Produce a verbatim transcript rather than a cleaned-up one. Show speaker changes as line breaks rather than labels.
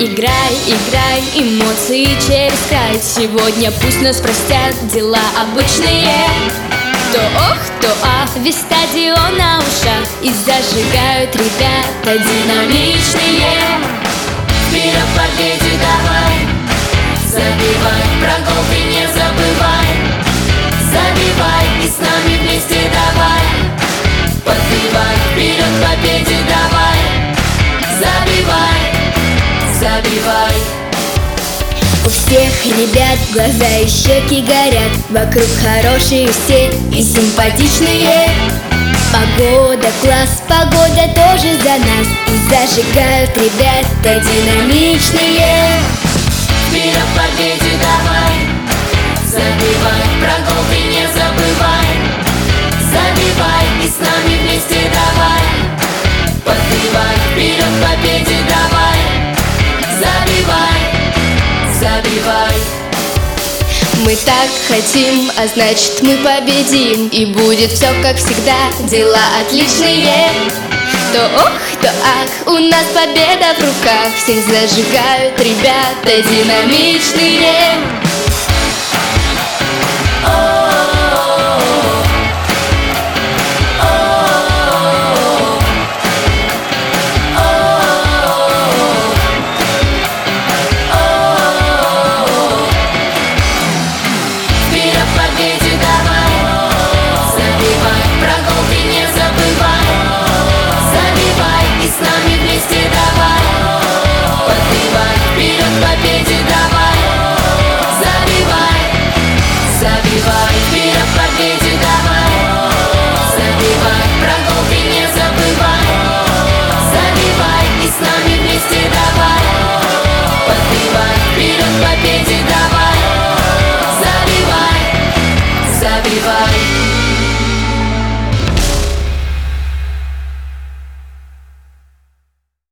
Играй, играй, эмоции через край. Сегодня пусть нас простят дела обычные. То ох, то ах, весь стадион на ушах. И зажигают ребята динамичные.
Вперед к победе давай, забивай, про гол ты не забывай. Забивай и с нами вместе давай. Подбивай, вперед к победе давай. Забивай, забивай.
У всех ребят глаза и щеки горят. Вокруг хорошие все и симпатичные. Погода класс, погода тоже за нас. И зажигают ребята динамичные.
Вперед к победе давай, забивай, про гол ты не забывай. Забивай и с нами вместе давай. Подбивай, вперед к победе давай. Забивай, забивай.
Мы так хотим, а значит мы победим. И будет все как всегда, дела отличные. То ох, то ах, у нас победа в руках. Всех зажигают ребята динамичные.